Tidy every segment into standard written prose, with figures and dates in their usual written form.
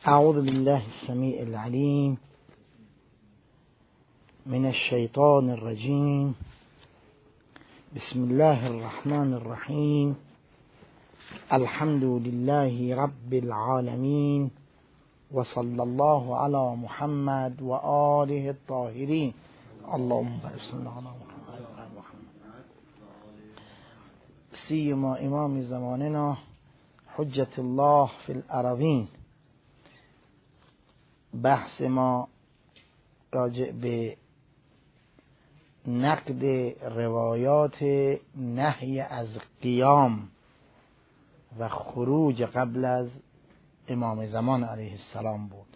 اعوذ بالله السمیع العلیم من الشیطان الرجیم. بسم الله الرحمن الرحیم. الحمد لله رب العالمین و صلی الله علی محمد و آله الطاهرین. اللهم بارک علی محمد و آل محمد. سیما امام زماننا حجت الله فی الارضین. بحث ما راجع به نقد روایات نهی از قیام و خروج قبل از امام زمان علیه السلام بود.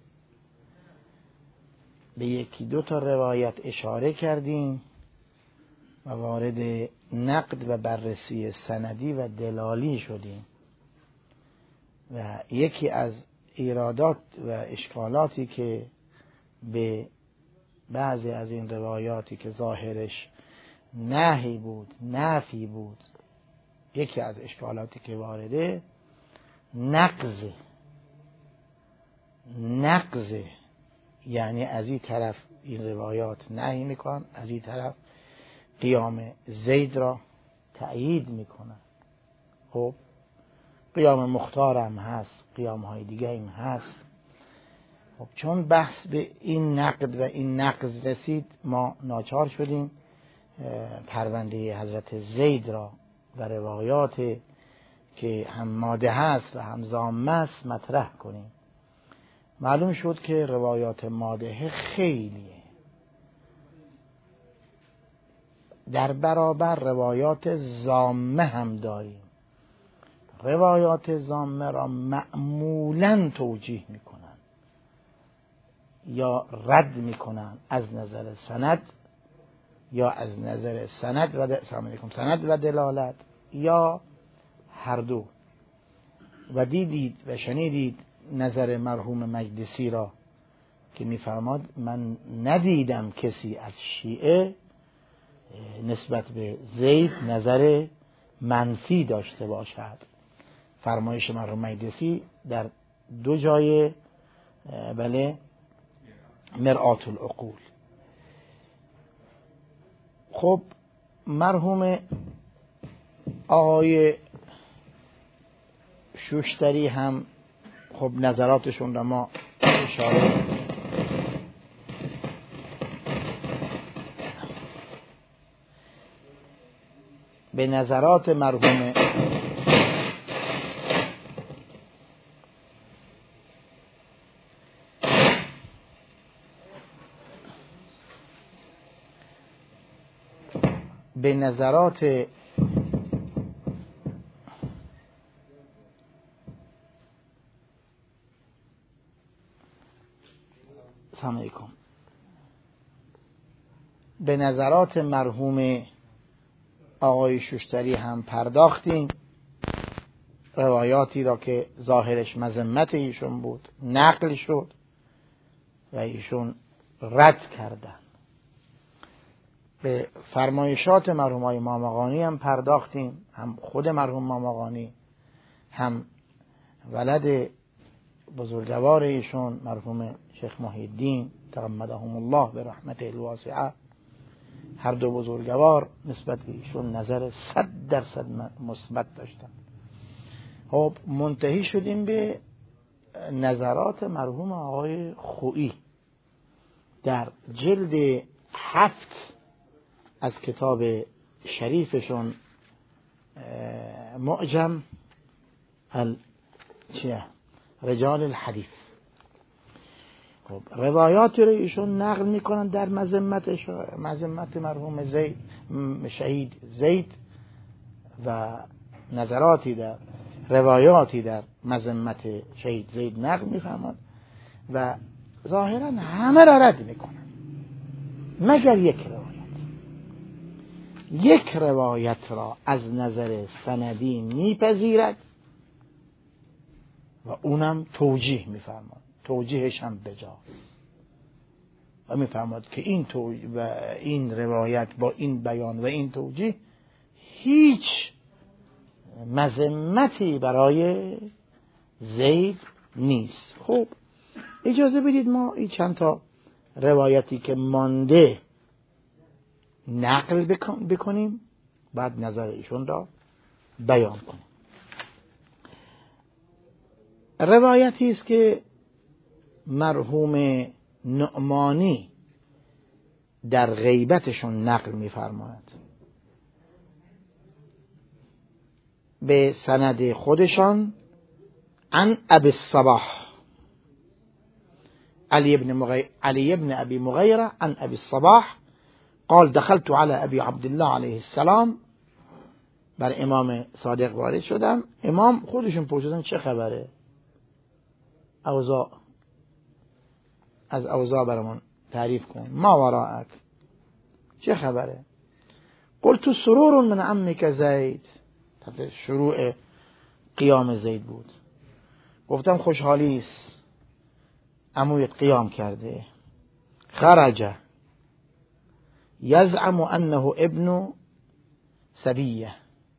به یکی دو تا روایت اشاره کردیم و وارد نقد و بررسی سندی و دلالی شدیم و یکی از ایرادات و اشکالاتی که به بعضی از این روایاتی که ظاهرش نهی بود، نفی بود، یکی از اشکالاتی که وارده نقض، یعنی از این طرف این روایات نهی میکنن، از این طرف قیام زید را تأیید میکنن. خب قیام مختار هم هست، قیام های دیگه هم هست. خب چون بحث به این نقد و این نقض رسید، ما ناچار شدیم پرونده حضرت زید را و روایات که هم ماده هست و هم ضامه است مطرح کنیم. معلوم شد که روایات ماده خیلیه در برابر روایات ضامه هم داریم. روایات ضامه را معمولاً توجیه میکنن یا رد میکنن از نظر سند، یا از نظر سند و دلالت، یا هر دو. و دیدید و شنیدید نظر مرحوم مجلسی را که میفرماد من ندیدم کسی از شیعه نسبت به زید نظر منفی داشته باشد. فرمایش مرحوم مجلسی در دو جای مرآت العقول. خب مرحوم آقای شوشتری هم خب نظراتشون را ما اشاره به نظرات مرحوم به نظرات مرحوم آقای شوشتری هم پرداختیم. روایاتی را که ظاهرش مذمت ایشون بود نقل شد و ایشون رد کردن. به فرمایشات مرحوم آقای مامقانی هم پرداختیم، هم خود مرحوم مامقانی هم ولد بزرگوار ایشون مرحوم شیخ محی الدین تغمدهم الله به رحمت الواسعه. هر دو بزرگوار نسبت به ایشون نظر 100% مثبت داشتن. خب منتهی شدیم به نظرات مرحوم آقای خویی در جلد 7 از کتاب شریفشون معجم رجال الحدیث. خب روایاتی رو ایشون نقل میکنن در مذمت مرحوم زید، شهید زید، و نظراتی در روایاتی در مذمت شهید زید نقل میفرماد و ظاهرا همه را رد میکنن مگر یک روایت را از نظر سندی میپذیرد و اونم توجیه میفرماد، توجیهش هم بجاست و میفرماد که این روایت با این بیان و این توجیه هیچ مذمتی برای زید نیست. خب اجازه بدید ما این چند تا روایتی که مانده نقل بکنیم، بعد نظر ایشون را بیان کنیم. روایتی است که مرحوم نعمانی در غیبتشون نقل می‌فرماید به سند خودشان عن ابی الصباح علی ابن ابی مغیره عن ابی الصباح قال دخلت على ابي عبد الله علیه السلام. بر امام صادق وارد شدم. امام خودشون پرسیدن چه خبره؟ اوضاع، از اوضاع برامون تعریف کن. ما وراءک، چه خبره؟ قلت سرور من عمک زید. تحت شروع قیام زید بود. گفتم خوشحالی است، عمویت قیام کرده. خرج یزعم انه ابن سبیه،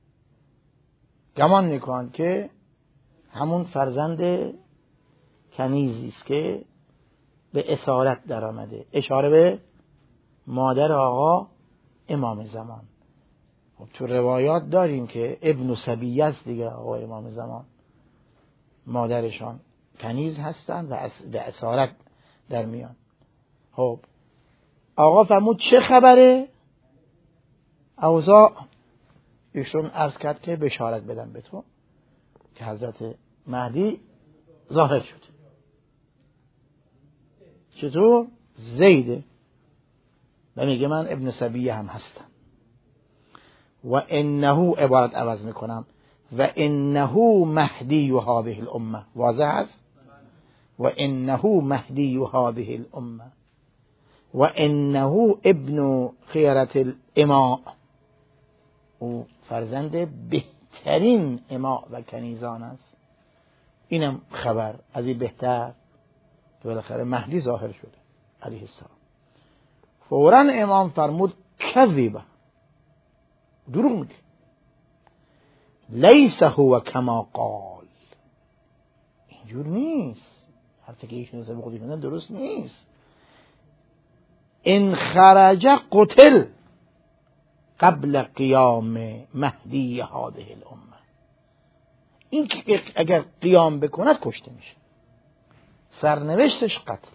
گمان میکن که همون فرزند کنیزی است که به اسارت در آمده، اشاره به مادر آقا امام زمان. خب تو روایات داریم که ابن سبیه است دیگه، آقا امام زمان مادرشان کنیز هستن و به اسارت در میان. خب آقا فرمود چه خبره؟ اوضاع. ایشون عرض کرد که بشارت بدم به تو که حضرت مهدی ظاهر شد. چطور؟ زیده و میگه من ابن سبیه هم هستم. و انه، عبارت عوض میکنم، و انه مهدی هذه الامه. واضح است؟ و انه مهدی هذه الامه و انه ابن خیرة الاماء. او فرزند بهترین اماء و کنیزان است. اینم خبر از این بهتر که بالاخره مهدی ظاهر شده علیه السلام. فوراً امام فرمود کذبه، دروغ میگه، لیس هو کما قال، اینجور نیست، حرفی که ایشون حساب خودشون درست نیست. ان خرج قتل قبل قیام مهدی هذه الامه. این که اگر قیام بکند کشته میشه، سرنوشتش قتل.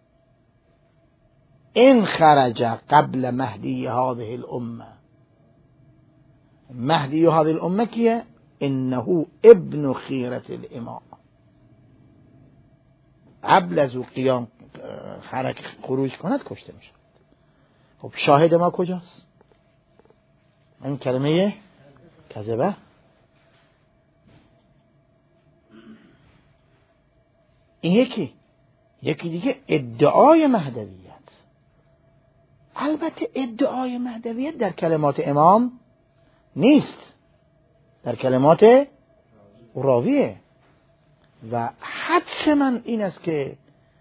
ان خرج قبل مهدی هذه الامه. مهدی هذه الامه کیه؟ انه ابن خیرة الاماء. قبل از او قیام خروج کند کشته میشه. خب شاهد ما کجاست؟ این کلمه کذبه. این یکی دیگه ادعای مهدویت. البته ادعای مهدویت در کلمات امام نیست، در کلمات راویه. و حدس من این است که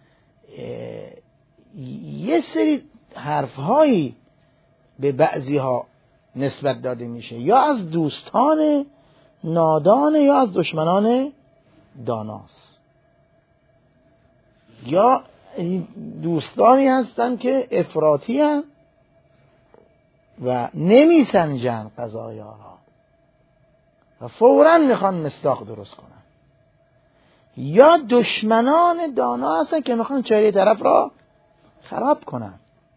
یه سری حرفهایی به بعضی ها نسبت داده میشه، یا از دوستان نادان یا از دشمنان داناست، یا دوستانی هستن که افراطی هستن و نمیسنجن قضایا را و فوراً میخوان مصداق درست کنن، یا دشمنان دانا هستن که میخوان چهره طرف را خراب کنن.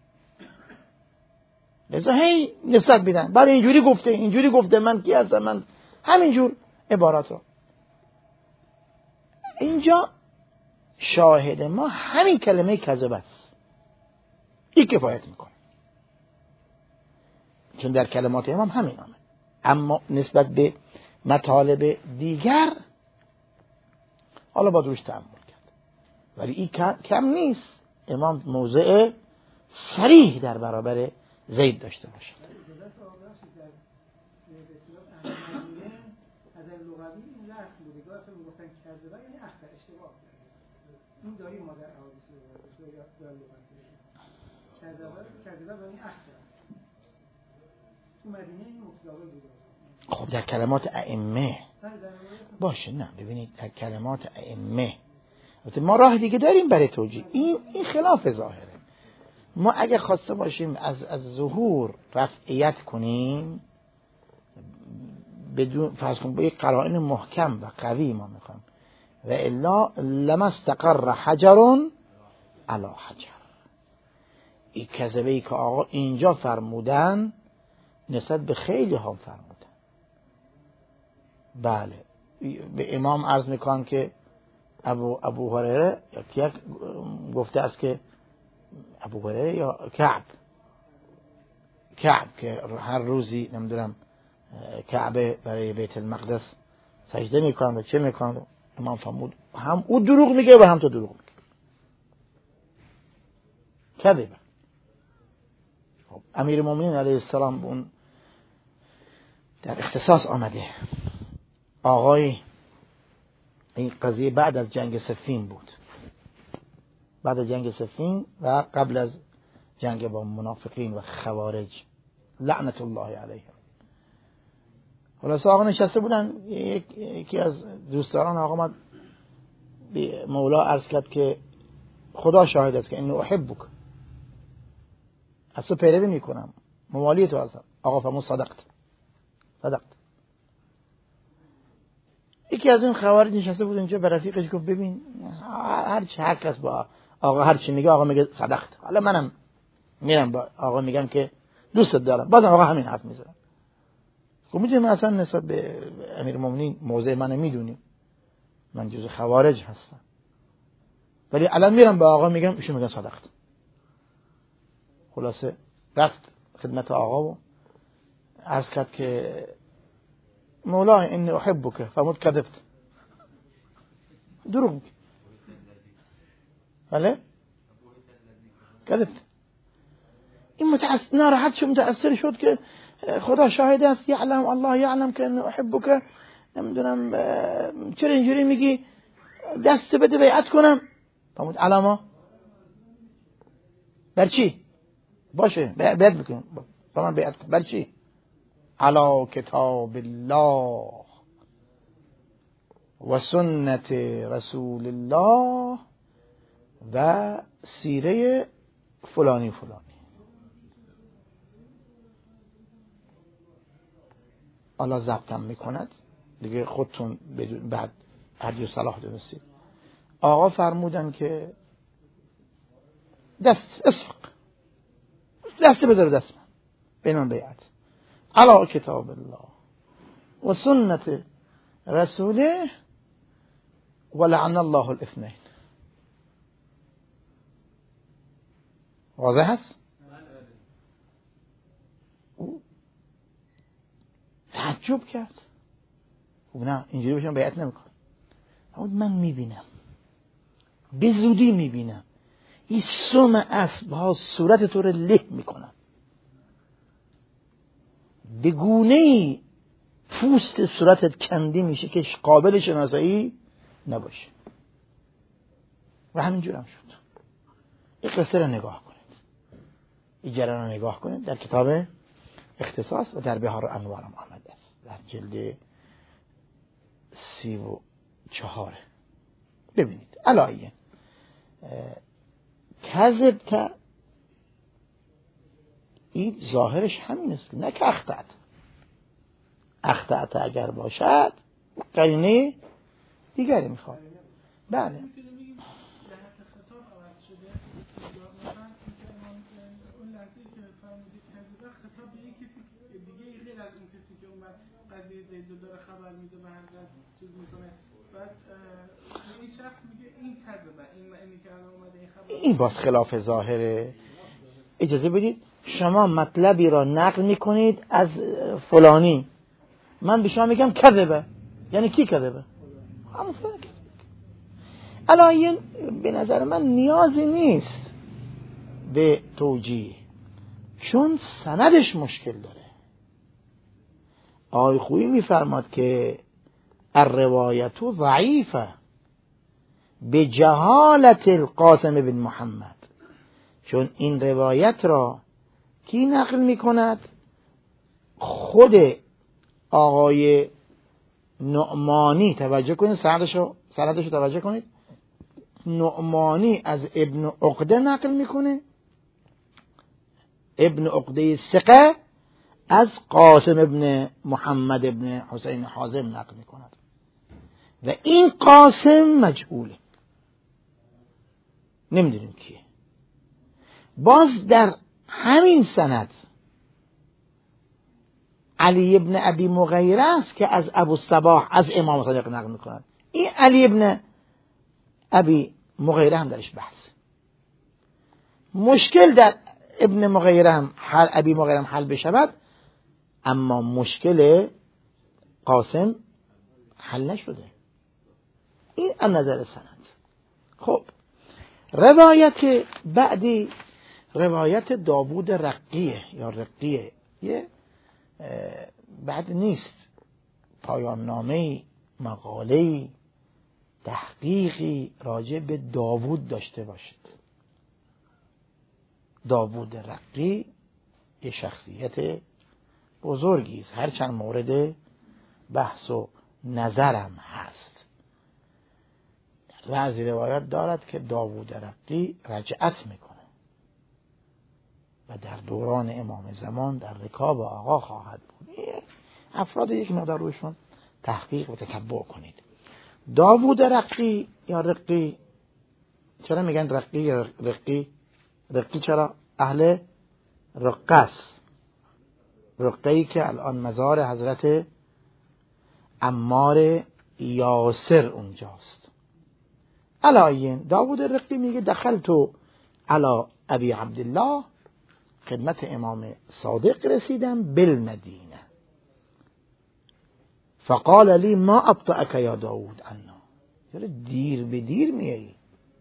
لذا هی نسبت میدن، بعد اینجوری گفته من کی هستم، من همینجور عبارات رو. اینجا شاهد ما همین کلمه کذب است، این کفایت میکنه، چون در کلمات امام همین آمد. اما نسبت به مطالب دیگر حالا باید روش تأمل کرد، ولی این کم نیست امام موضع صریح در برابر زید داشته باشد. خب در کلمات ائمه باشه، نه ببینید در کلمات ائمه ما راه دیگه داریم برای توجیه. این خلاف ظاهره. ما اگه خواسته باشیم از ظهور رفعیت کنیم، بدون فرض کن با یک قرائن محکم و قوی ما میخوایم، و الا لما استقر حجر علی حجر. این کذبه ای که آقا اینجا فرمودن نسبت به خیلی ها فرمودن. بله، به امام عرض میکنن که ابو هریره یک گفته است که ابو هریره یا کعب که هر روزی نمیدونم کعبه برای بیت المقدس سجده میکنن و چه میکنن. امام فرمود هم او دروغ میگه و هم تو دروغ میگه. کذب. امیر المؤمنین علیه السلام اون در اختصاص آمده. آقای این قضیه بعد از جنگ صفین بود، بعد از جنگ صفین و قبل از جنگ با منافقین و خوارج لعنت الله علیهم. خلاص آقا نشسته بودن، یکی از دوستداران آقا اومد به مولا عرض کرد که خدا شاهد است که اینو احبک، از تو پیروی میکنم، موالی تو هستم. آقا فرمود صدقت. یکی از این خوارج نشسته بود اینجا، به رفیقش گفت ببین هر کس با آقا هر چی میگه آقا میگه صدقت. حالا منم میرم با آقا میگم که دوستت دارم، بازم آقا همین حرف میزنه. خب میدونیم اصلا نسبت به امیرالمومنین موضع منو میدونیم، من جزء خوارج هستم، ولی الان میرم با آقا میگم ایشون میگن صدقت. خلاصه رفت خدمت آقا و عرض کرد که مولا اینی احبک. فرمود کذبت، دروغ میگی. بله کذبت. این ناراحت شد، متأثر شد که خدا شاهد است، یعلم الله یعلم که اینی احبک، نمیدونم چرا اینجوری میگی، دست بده بیعت کنم. فرمود علامه بر چی؟ باشه بیعت بکن، با من بیعت کن. بر چی؟ علی کتاب الله و سنت رسول الله و سیره فلانی فلانی. الله ضبطم میکند دیگه، خودتون بعد هر جو صلاح دونستید. آقا فرمودن که دست بذار دست من، بین من بیعت علی کتاب الله و سنت رسوله و لعن الله الاثنین. واضح هست؟ تعجب کرد. خب نه اینجوری باشم بیعت نمیکنم. من میبینم، به زودی میبینم این سم اسب ها صورت تو رو له میکنن، به گونه‌ای پوست صورتت کنده میشه که قابل شناسایی نباشه. و همینجور هم شد. این قصه رو نگاه کنید، این جریان رو نگاه کنید، در کتاب اختصاص و در بهار الانوار هم آمده است، در جلد 34. ببینید علایه کذب که این ظاهرش همین است، نه که اخطأت اگر باشد قرینه دیگری میخواد. بله قضیه زید داره خبر میده و هر چیز میکنه، بعد این شخص میگه این کذبه، اینی که الان اومده این خبر، این باز خلاف ظاهره. اجازه بدید شما مطلبی را نقل میکنید از فلانی، من به شما میگم کذبه، یعنی کی کذبه؟ همون فلان. الان به نظر من نیازی نیست به توجیه، چون سندش مشکل داره. آقای خویی میفرماد که الروایت ضعیفه به جهالت القاسم بن محمد، چون این روایت را کی نقل میکند؟ خود آقای نعمانی. توجه کنید، سندش رو توجه کنید. نعمانی از ابن عقده نقل میکنه، ابن عقده ثقه از قاسم ابن محمد ابن حسین حازم نقل میکند و این قاسم مجهوله، نمیدونیم کیه. باز در همین سند علی ابن ابی مغیره است که از ابو الصباح از امام صادق نقل میکند. این علی ابن ابی مغیره هم درش بحث، مشکل در ابن مغیره هم ابی مغیره هم حل بشود، اما مشکل قاسم حل نشده. این از نظر سند. خب روایت بعدی روایت داوود رقیه یا رقیه، یه بعد نیست، پایان نامه مقاله تحقیقی راجع به داوود داشته باشید. داوود رقی یه شخصیت بزرگی است، هر چند مورد بحث و نظرم هست. بعضی روایات دارد که داوود رقی رجعت میکنه و در دوران امام زمان در رکاب آقا خواهد بود. افراد یک مقدار روشون تحقیق و تتبع کنید. داوود رقی یا رقی، چرا میگن رقی یا رقی؟ رقی چرا؟ اهل رقص، رقی که الان مزار حضرت عمار یاسر اونجاست. علایین داوود رقی میگه دخلت علی ابی عبدالله، خدمت امام صادق رسیدم بالمدینه، فقال لی ما ابطأک یا داوود عنا. چرا دیر به دیر میایی؟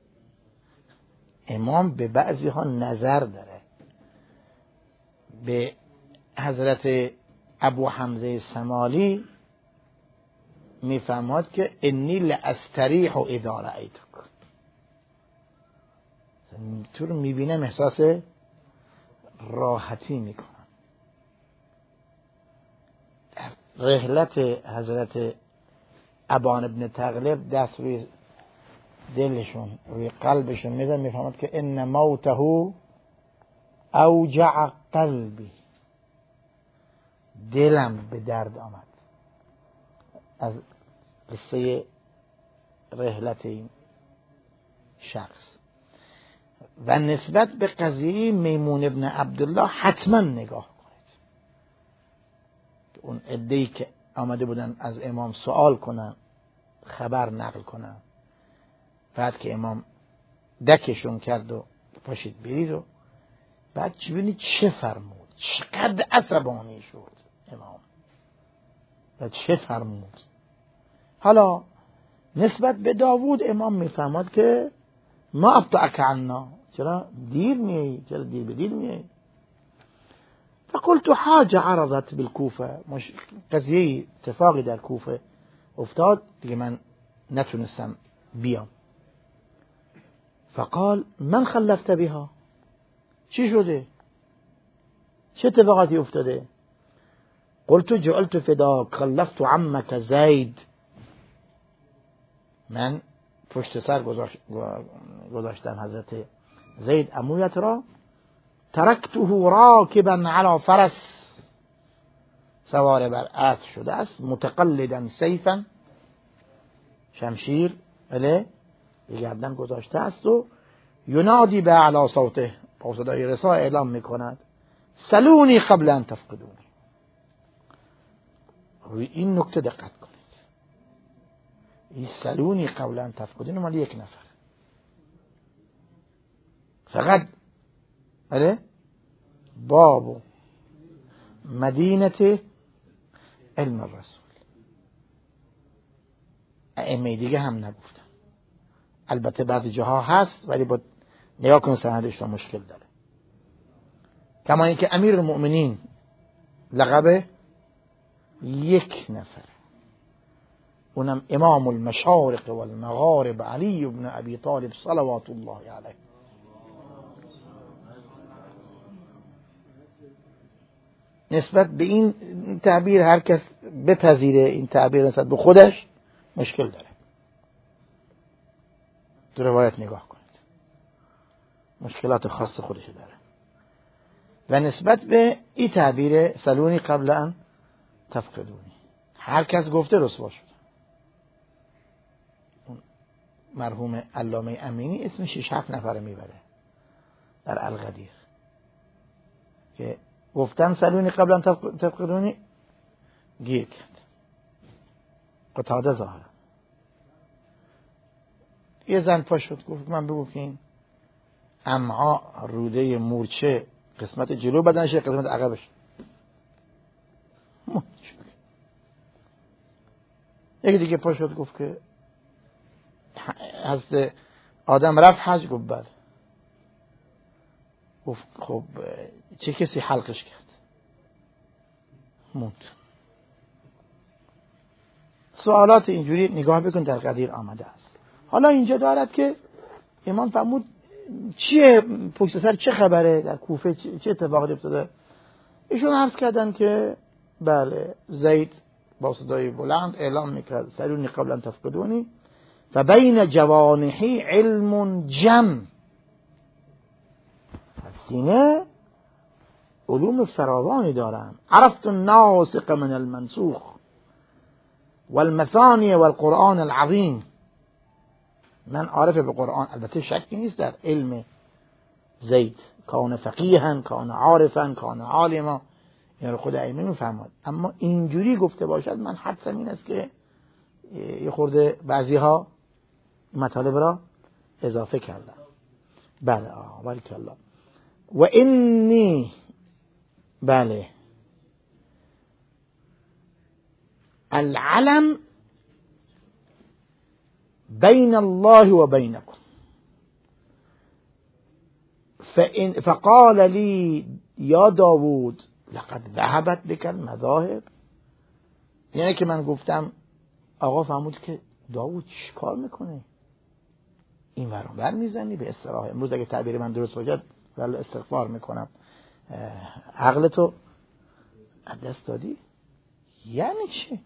امام به بعضی ها نظر داره. به حضرت ابو حمزه سمالی میفهمد که انی لاستریح اذا رأیتک، تو رو میبینم احساس راحتی میکنم. رحلت حضرت ابان ابن تغلب دست روی دلشون روی قلبشون میزن، میفهمد که ان موته اوجع قلبی، دلم به درد آمد از قصه رحلت این شخص. و نسبت به قضیه میمون ابن عبدالله حتما نگاه کنید. اون عده‌ای که آمده بودن از امام سوال کنن، خبر نقل کنن، بعد که امام دکشون کرد و پاشید برید و بعد ببینید چه فرمود، چقدر عصبانی شد امام و چه فرمود. حالا نسبت به داوود امام میفهمد که ما ابطأک عنا، چرا دیر میایی، چرا دیر به دیر میایی. فقلت حاجه عرضت بالکوفه، قضیه اتفاقی در کوفه افتاد دیگه من نتونستم بیام. فقال من خلفت بها، چی شده، چه اتفاقاتی افتاده؟ قلت جعلت فداک خلفت عمك زید، من پشت سر گذاشتم حضرت زید عمویت را، ترکته راکبا علی فرس، سوار بر اسب شده است، متقلدا سیفا، شمشیر اله گردن گذاشته است و ینادی به اعلی صوته، با صدای رسا اعلام میکند سلونی قبل ان تفقدونی. روی این نکته دقت کنید، این سلونی قبل ان تفقدونی مال یک نفر فقط، آره باب مدینه علم الرسول. ائمه دیگه هم نگفتن، البته بعضی جاها هست ولی با نگاه کن سندش را مشکل داره. کما اینکه امیر المؤمنین لقب یک نفر، اونم امام المشارق والمغارب علی بن ابی طالب صلوات الله علیه. نسبت به این تعبیر هر کس بپذیره، این تعبیر نسبت به خودش مشکل داره. تو روایت نگاه کنید، مشکلات خاص خودش داره. و نسبت به این تعبیر سلونی قبل ان تفقدونی، هر کس گفته رسوا شد. مرحوم علامه امینی اسم 6-7 نفر میبره در القدیر که گفتن سلونی قبل ان تفقدونی، گیر کرد. قتاده ظاهر یه زن پا شد گفت من بگو که این امعاء روده مورچه قسمت جلو بدنشه قسمت عقبش. یکی دیگه پا شد گفت که حضرت آدم رفت حج. گفت بله. گفت خب چه کسی حلقش کرد؟ موند. سوالات اینجوری نگاه بکن در قدیر آمده است. حالا اینجا دارد که امام فرمود چیه پشت سر، چه خبره در کوفه، چه اتفاقی افتاده؟ ایشون عرض کردن که بله زید با صدای بلند اعلام میکرد سلونی قبل ان تفقدونی فبین جوانحی علم جم، سینه علوم فراوانی دارن. عرفت الناسق من المنسوخ والمثانی والقرآن العظیم. من عارف به قرآن، البته شکی نیست در علم زید، کان فقیها کان عارفا کان عالما، این رو خود ائمه میفرماد. اما اینجوری گفته باشد من حدسم این است که یه خورده بعضی ها مطالب را اضافه کردن. بله والکلا. و انی بله العلم بین الله و بینکم فقال لی یا داوود لقد ذهبت بك المذاهب. یعنی که من گفتم آقا فرمود که داوود چی کار میکنه، این ور میزنی به اصطلاح امروز اگه تعبیر من درست باشه ولی استغفار میکنم، عقلتو از دست دادی. یعنی چی؟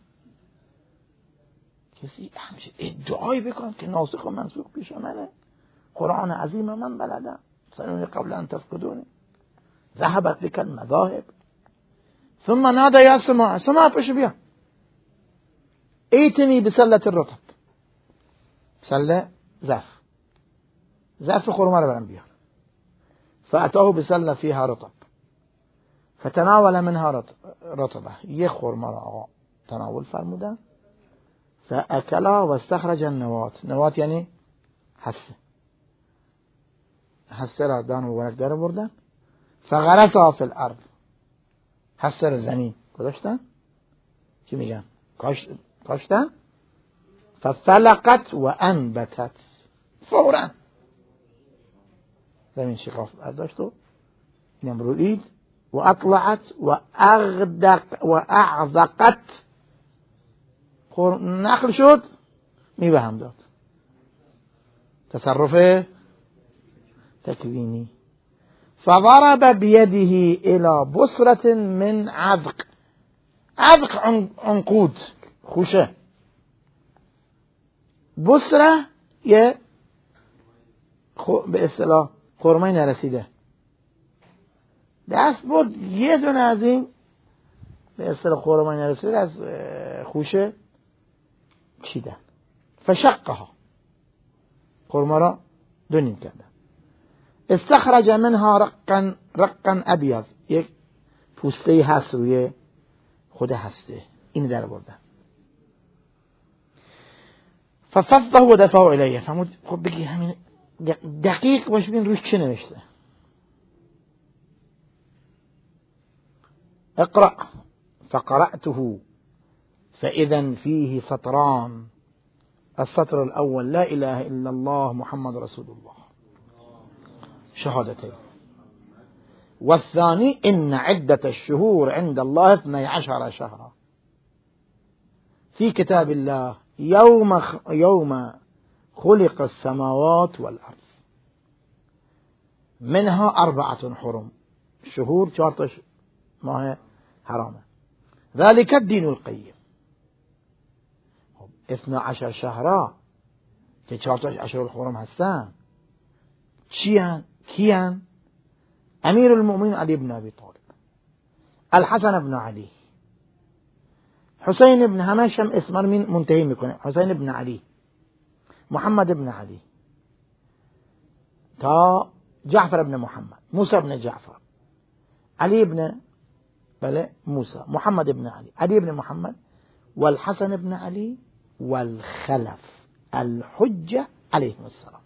کسی همچه ادعایی بکن که ناسخ و منسوخ پیش منه، قرآن عظیم من بلدم، سلونی قبل ان تفقدونی ذهبت بك المذاهب ثم نادى یا سماع پشو بیا ایتنی بسلة الرطب، سله ظرف خرما رو برام بیار. فاتاه بسله فيها رطب فتناول منها رطبه، یه خرما رو آقا تناول فرمودن. فاکلا و استخرج النوات، نوات یعنی حسه را دان و ورق داره بردن. فغرسها فی الارض، حسه را زمین گذاشتن، چی میگن کاشتن. ففلقت و انبتت، فورا زمین شقاف برداشت و اینم روید. و اطلعت و اعذقت، نخل شد، میوه هم داد. تصرف تکوینی. فضرب بیده الى بصرة من عذق، عذق عنقود خوشه، بصره یه به اصطلاح خرمای نرسیده، دست برد یه دونه از این به اصطلاح خرمای نرسیده از خوشه چیدن. فشقها، خرما را دو نیم کردن. استخرج منها رقا ابیض، یک پوسته هست روی خود هسته، این در بردن. ففضه و دفعه الیه، فرمود خب بگی همین دقیق باش ببین روش چه نوشته. اقرأ فقرأته فإذا فيه سطران، السطر الأول لا إله إلا الله محمد رسول الله شهادتين، والثاني إن عدة الشهور عند الله 12 شهرا في كتاب الله يوم خلق السماوات والأرض منها 4 حرم، شهور 4 ماه حرامه، ذلك الدين القيم. 12 شهرا که 4 تاش اشهر الحرم هستن. کیان؟ امیر المؤمنین علی بن ابی طالب، الحسن بن علی، حسین بن، همش هم اسم رو منتهی میکنه، حسین بن علی، محمد بن علی، تا جعفر بن محمد، موسی بن جعفر، علی بن موسى، محمد بن علي، علي بن محمد، والحسن بن علي، والخلف الحجة عليهم السلام.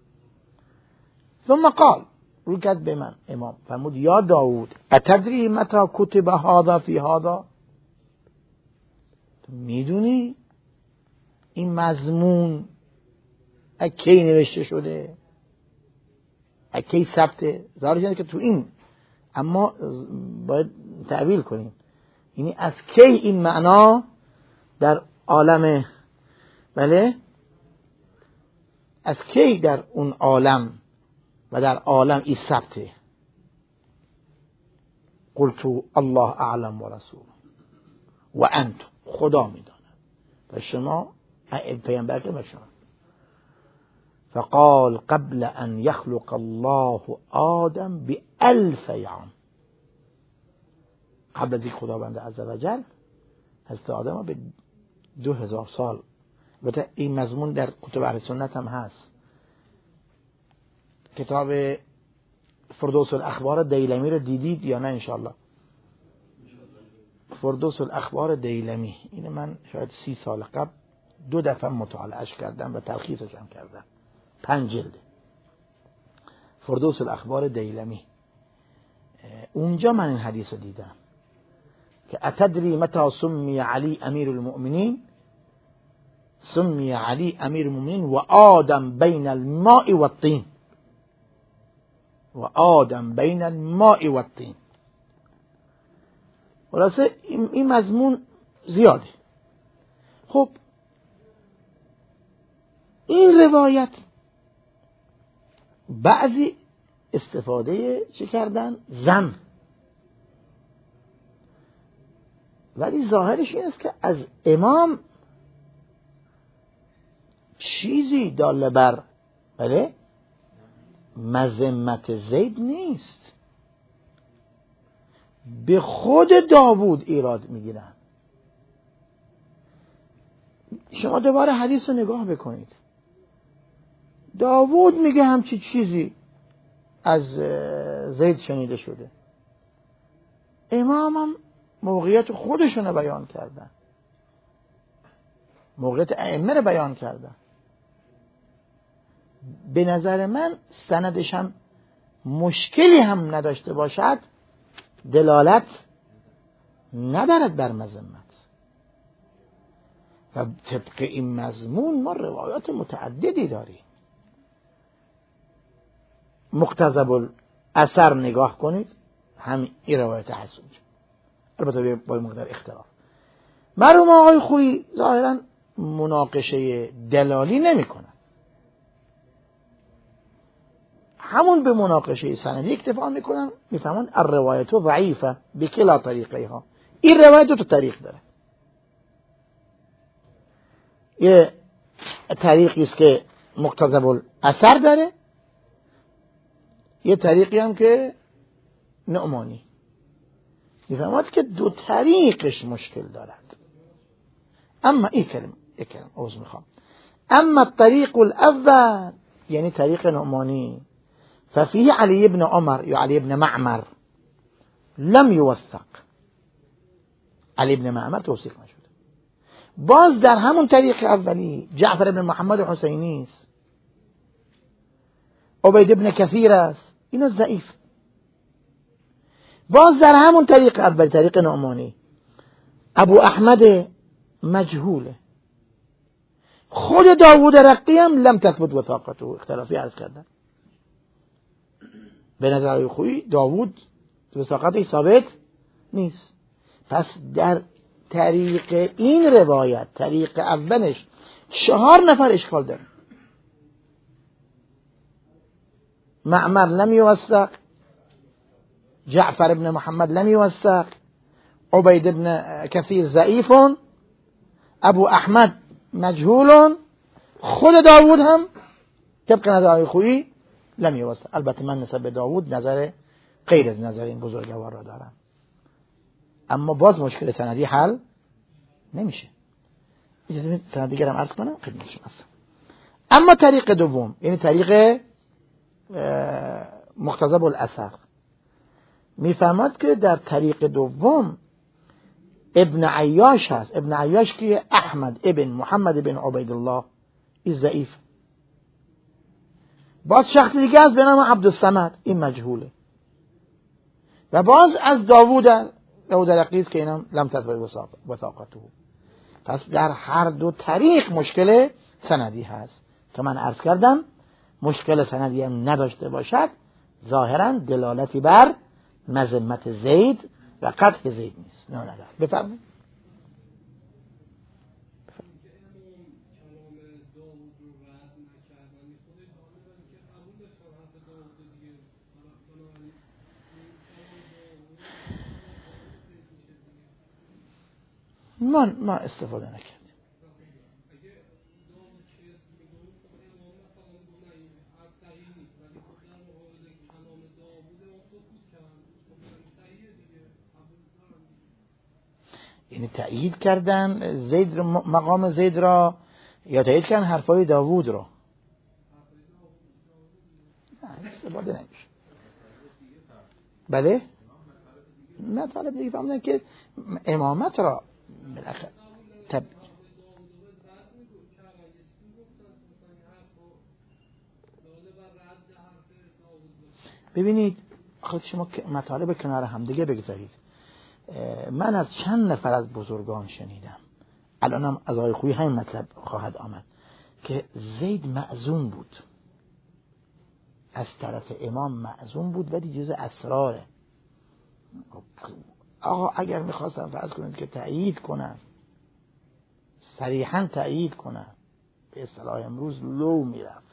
ثم قال، ركض بمن امام فرمود یا داود اتدری متى كتب هذا في هذا؟ تو میدونی این مضمون اکی نوشته شده، اکی ثبته؟ ظاهرش که تو این، اما باید تعبیل کنیم، یعنی از کی این معنا در عالم، از کی در اون عالم و در عالم این ثبته؟ قلت الله اعلم و رسول و انتم، خدا میداند و شما پیامبر که به شما. فقال قبل ان يخلق الله آدم ب1000 عام، قبل از این خداوند عزوجل حضرت آدم به 2000 سال. البته این مضمون در کتب اهل سنت هم هست. کتاب فردوس الاخبار دیلمی رو دیدید یا نه؟ انشاءالله فردوس الاخبار دیلمی، این من شاید 30 سال قبل 2 دفعه مطالعهش کردم و تلخیصش هم کردم، 5 جلد فردوس الاخبار دیلمی. اونجا من این حدیث رو دیدم که اتدری متى سمی علی امیر المؤمنین؟ سمی علی امیر المؤمنین و آدم بین الماء و الطین، و آدم بین الماء و الطین. خلاصه این مضمون زیاده. خب این روایت بعضی استفاده چه کردن؟ زن، ولی ظاهرش این است که از امام چیزی داله بر مذمت زید نیست. به خود داوود ایراد میگیرن. شما دوباره حدیث رو نگاه بکنید، داوود میگه همچی چیزی از زید شنیده شده، امام هم موقعیت خودشون رو بیان کردن، موقعیت ائمه رو بیان کردن. به نظر من سندش هم مشکلی هم نداشته باشد دلالت ندارد بر مذمت. و طبق این مضمون ما روایات متعددی داریم. مقتضب الاثر نگاه کنید، همین این روایت هست اونجا، البته با مقدار اختلاف. مرحوم آقای خویی ظاهرا مناقشه دلالی نمی کنن، همون به مناقشه سندی اکتفا میکنن، میفهمن الروایت ضعیفه بکلا طریقیها. این روایت 2 طریق داره، یه طریقی است که مقتضب الاثر داره، یه طریقی هم که نعمانی. میفهمد که 2 طریقش مشکل دارد. اما این کلمه عوض میخوام، اما الطریق الاول یعنی طریق نعمانی ففيه علی بن عمر یا علی بن معمر لم یوثق، علی بن معمر توثیق نشده. باز در همون طریق اولی جعفر بن محمد حسینی است، عبید بن کثیر است، اینا ضعیف. باز در همون طریق اولی طریق نعمانی ابو احمد مجهوله. خود داوود رقی هم لم تثبت وثاقته، اختلافی عرض کردن. به نظر خویی داوود وثاقتش ثابت نیست. پس در طریق این روایت، طریق اولش 4 نفر اشکال داره. معمر لم یوثق، جعفر بن محمد لم یوثق، عبید بن کثیر ضعیف، ابو احمد مجهول، خود داوود هم طبق نظر آقای خویی لم یوسع. البته من نسبت به داوود نظر غیر از نظر این بزرگوار را دارم، اما باز مشکل سندی حل نمیشه. اجازه بدید سند دیگر هم عرض کنم خدمتتون هستم. اما طریق دوم، یعنی طریق مقتضی الاثر، میفهمد که در طریق دوم ابن عیاش هست. ابن عیاش که احمد ابن محمد ابن عبیدالله این ضعیف. باز شخص دیگه است به نام عبدالصمد، این مجهوله. و باز از داوود رقیز که اینم لم تثبت وثاقته. پس در هر دو طریق مشکل سندی هست که من عرض کردم مشکل سندی هم نداشته باشد ظاهرا دلالتی بر مذمت زید و قطع زید نیست. نه نداره. بفرمایید. ما استفاده نکردیم. یعنی تأیید کردن زید را، مقام زید را، یا تأیید کردن حرفای داوود را. نه استفاده نمیشه. بله؟ مطالب دیگه فهمیدن که امامت را بالاخره ببینید خود شما مطالب کنار هم دیگه بگذارید. من از چند نفر از بزرگان شنیدم، الانم از آقای خویی همین مطلب خواهد آمد، که زید معزوم بود، از طرف امام معزوم بود، ولی جز اسراره. آقا اگر میخواستم فرض کنید که تأیید کنن، صریحا تأیید کنن، به اصطلاح امروز لو میرفت.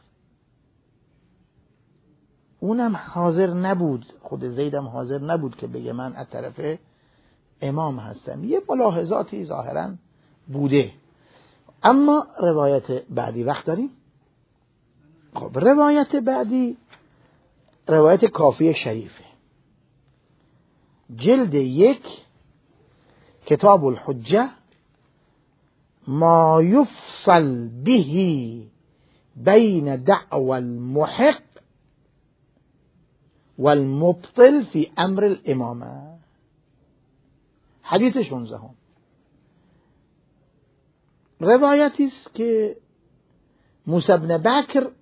اونم حاضر نبود، خود زیدم حاضر نبود که بگه من از طرف امام هستم. یه ملاحظاتی ظاهرا بوده. اما روایت بعدی وقت داریم. خب روایت بعدی روایت کافی شریفه، جلد 1 کتاب الحجه، ما یفصل به بین دعوى المحق والمبطل في امر الامامه. حدیث 16 روایتی است که موسی بن بکر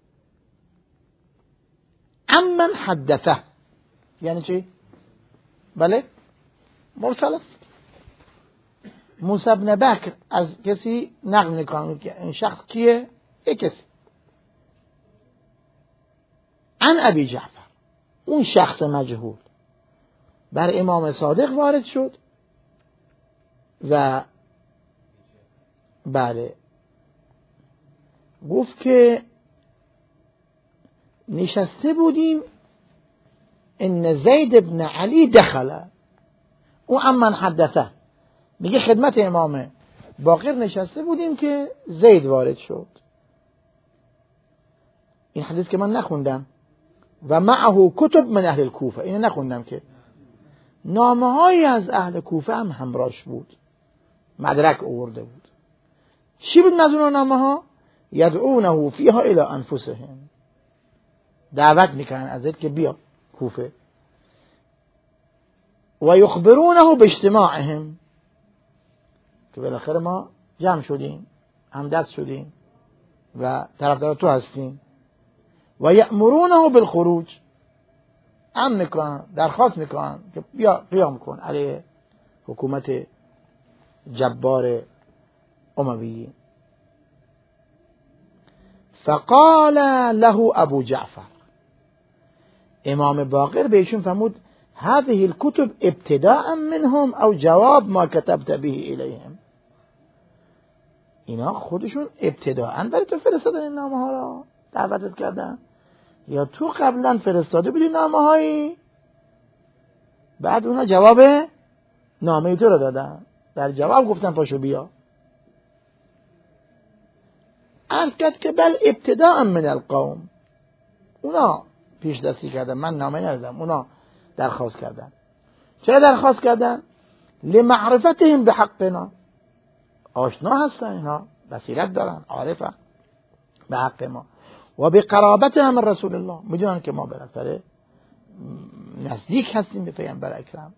عمن حدثه، یعنی چی؟ بله مرسل است. موسی بن بکر از کسی نقل میکنه که این شخص کیه؟ یک کسی عن ابی جعفر، اون شخص مجهول بر امام صادق وارد شد و بله گفت که نشسته بودیم ان زید ابن علی دخل، او عمن حدثه میگه خدمت امام باقر نشسته بودیم که زید وارد شد. این حدیث که من نخوندم و معه کتب من اهل الکوفه، اینو نخوندم که نامه های از اهل کوفه هم همراهش بود، مدرک آورده بود. چی بود نظر نامه ها؟ یدعونه فیها الی انفسهم، دعوت میکنن ازت که بیا کوفه، و یخبرونه باجتماعهم، که بالاخره ما جمع شدیم، همدست شدیم و طرفدار تو هستیم. و یأمرونه بالخروج، امر میکنن، درخواست میکنن که بیا قیام کن علیه حکومت جبار اموی. فقال له ابو جعفر، امام باقر بهشون فرمود هذه الكتب ابتداء منهم او جواب ما كتبت به الیهم، اینا خودشون ابتداءً برای تو فرستادن این نامه ها را، دعوتت کردن، یا تو قبلا فرستاده بودی نامه هایی بعد اونا جواب نامه تو رو دادن، در جواب گفتن پاشو بیا. عرض کرد که بل ابتداء من القوم، اونا پیش دستی کردن، من نامه ندادم، اونا درخواست کردن. چرا درخواست کردن؟ لمعرفتهم بحقنا، آشنا هستن اینا، بصیرت دارن، عارفن به حق ما، و به قرابتهم من رسول الله، میدونن که ما بالاخره نزدیک هستیم به پیامبر اکرم.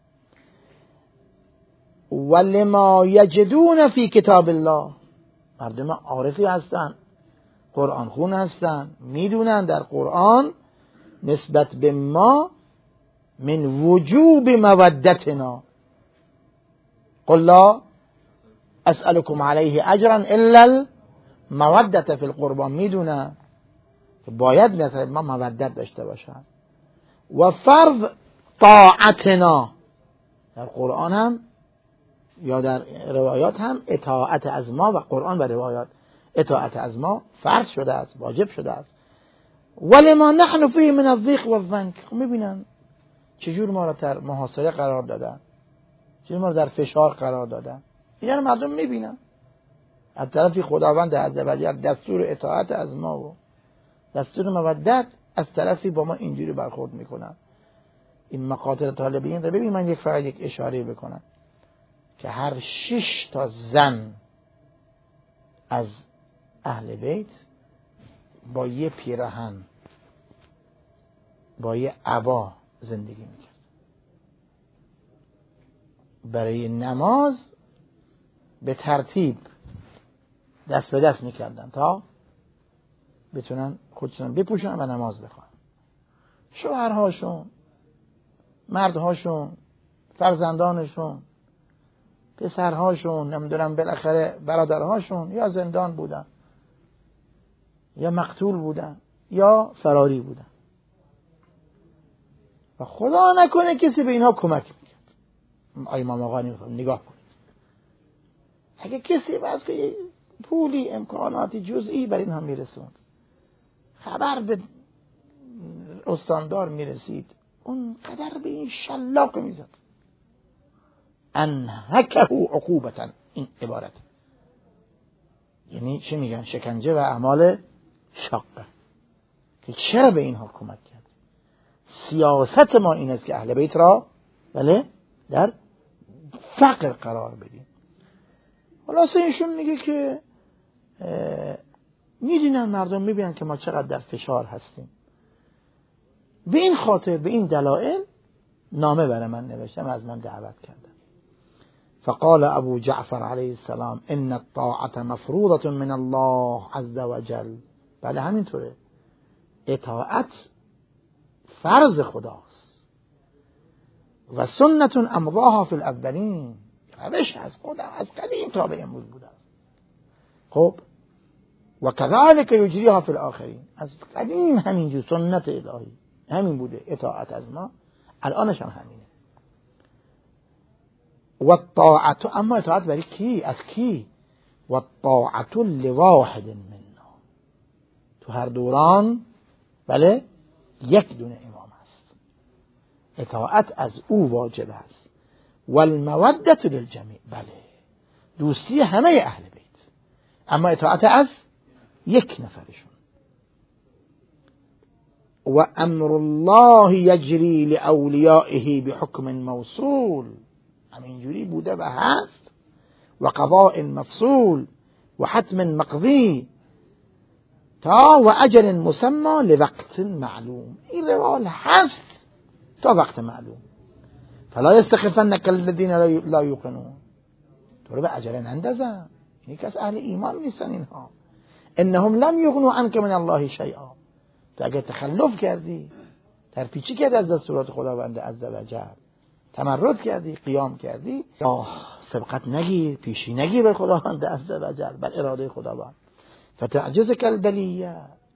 و لما یجدون فی کتاب الله، مردم عارفی هستن، قرآن خون هستن، میدونن در قرآن نسبت به ما من وجوب مودتنا، قل لا اسألكم علیه اجرا الا المودت فی القربان، میدونن که باید مثلا ما مودت داشته باشن. و فرض طاعتنا، در قرآن هم یا در روایات هم اطاعت از ما، و قرآن و روایات اطاعت از ما فرض شده است، واجب شده است. ولما نحن فيه من الضيق والضنك، میبینن چجور ما را در محاصره قرار دادن، چجور ما را در فشار قرار دادن، اینا مردم میبینن. از طرفی خداوند عزوجل دستور اطاعت از ما و دستور مودت، از طرفی با ما اینجوری برخورد میکنن. این مقاطع طالبین رو ببین، من یک اشاره بکنم که هر 6 تا زن از اهل بیت با یه پیراهن، با یه عبا زندگی میکرد. برای نماز به ترتیب دست به دست میکردن تا بتونن خودشون بپوشن و نماز بخوان. شوهرهاشون، مردهاشون، فرزندانشون، پسرهاشون، نمیدونم بالاخره برادرهاشون یا زندان بودن یا مقتول بودن یا فراری بودن و خدا نکنه کسی به اینها کمک میکرد. امام آقا نگاه کنید، اگه کسی باز که پولی امکاناتی جزئی بر اینها میرسوند، خبر به استاندار میرسید، اون قدر به این شلاق میزد. انهکه عقوبتا، این عبارت یعنی چه میگن؟ شکنجه و اعمال شاقه، که چرا به اینها کمک کرد. سیاست ما این است که اهل بیت را بله در فقر قرار بدیم. خلاصه ایشون میگه که میدونن، مردم میبینن که ما چقدر در فشار هستیم، به این خاطر، به این دلایل نامه برای من نوشتم، از من دعوت کردن. فقال ابو جعفر علیه السلام ان الطاعة مفروضة من الله عز وجل. بله همینطوره، اطاعت فرض خداست و سنت امضاها فی الاولین، روش از خدا از قدیم تا به امروز بوده است. خب و كذلك یجریها فی الاخرین، از قدیم همینجور سنت الهی همین بوده، اطاعت از ما الانش هم همینه. و الطاعت، اما اطاعت برای کی؟ از کی؟ و الطاعت لواحد منا، تو هر دوران بله یک دونه امام هست، اطاعت از او واجب است. والمودت للجمیع، بله دوستی همه اهل بیت، اما اطاعت از یک نفرشون. و امر الله یجری لاولیائه بحکم موصول، همینجوری بوده و هست، و قضاء مفصول و حتم مقضی تا و اجل مسمى لوقت معلوم. این روال هست تا وقت معلوم. فلا یستخفنک الذین لا یوقنون، تو رو به اجل نندازن، این که از اهل ایمان نیستن اینها. انهم لم یغنوا عنک من الله شیئا، تو اگه تخلف کردی، ترپیچی کردی از دستورات خداوند عزوجل، تمرد کردی، قیام کردی، یا سبقت نگیر، پیشی نگیر بر خداوند عزوجل، بر اراده خداوند، فتعجزک البلیه،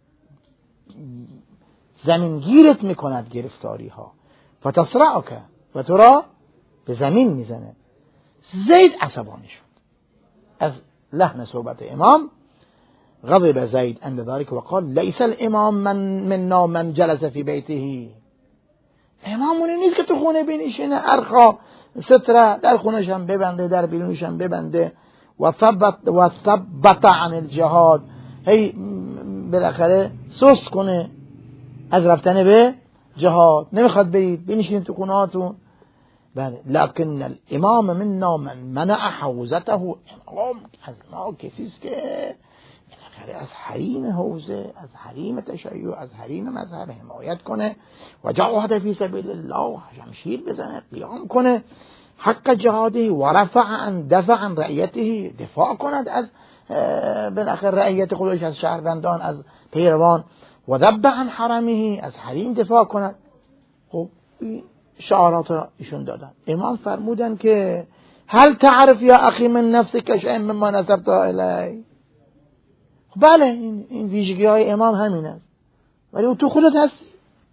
زمینگیرت میکند گرفتاری ها، فتصرعک، و تو را به زمین میزنه. زید عصبانی شد از لحن صحبت امام، غضب زید عند ذلك و قال لیس الامام منا من جلس فی بیته، امام اونی نیست که تو خونه بنشینه، ارخا ستره در خونش هم ببنده، در بیرونش هم ببنده، و ثبت عن الجهاد، هی بالاخره سست کنه از رفتن به جهاد، نمیخواد برید بنشینید تو خونهاتون. بله لکن الامام منا من منع حوزته، امام از ما کسی است که بالاخره از حریم حوزه، از حریم تشیع، از حریم مذهب حمایت کنه و جاهد فی سبیل الله، شمشیر بزنه، قیام کنه، حق جهاده و دفع عن رعیته، دفاع کند از بالاخره رعیت خودش، از شهروندان، از پیروان، و ذب عن حرمه، از حریم دفاع کند. خب شعارات را ایشون دادن. امام فرمودن که هل تعرف یا اخی من نفسک شیئا مما نسبت الی؟ بله این ویژگی های امام همین است، ولی اون تو خودت هستی،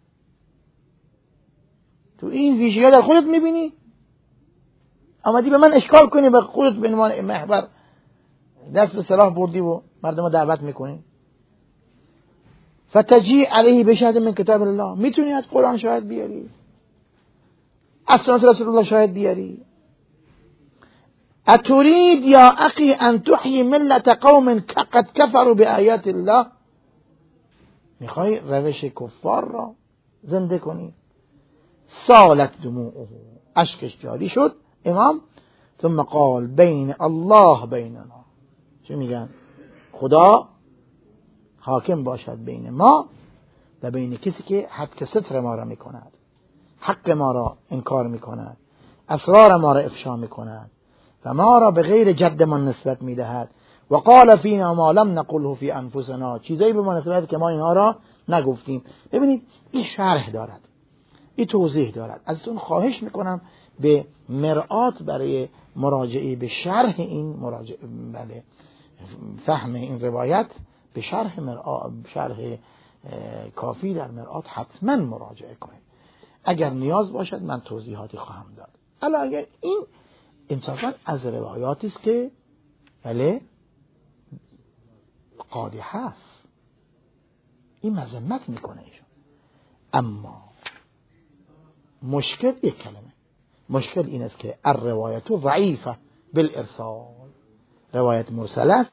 تو این ویژگی ها در خودت میبینی، آمدی به من اشکال کنی، به خودت به عنوان محور دست به سلاح بردی و مردم دعوت میکنی. فتجی علیه بشهد من کتاب الله، میتونی از قرآن شاهد بیاری، از سنت رسول الله شاهد بیاری. اتريد یا اخی ان تحیی ملت قوم قد کفروا بآیات الله، میخوای روش کفار را زنده کنی. سالت دموعه، اشکش جاری شد امام. ثم قال بین الله بیننا، چه میگن؟ خدا حاکم باشد بین ما و بین کسی که حد ستر ما را میکند، حق ما را انکار میکند، اسرار ما را افشا میکند و ما را به غیر جد من نسبت میدهد. و قال فینا ما لم نقله فی انفسنا، چیزایی به ما نسبت که ما اینها را نگفتیم. ببینید این شرح دارد، این توضیح دارد. ازتون خواهش میکنم به مرآت برای مراجعه به شرح این بله فهم این روایت به شرح کافی در مرآت حتما مراجعه کنید. اگر نیاز باشد من توضیحاتی خواهم داد. الا اگر این انصافا از روایاتی است که بله قادحه است، این مذمت میکنه ایشون. اما مشکل یک کلمه، مشکل این است که الروایت ضعیفه بالارسال، روایت مرسل است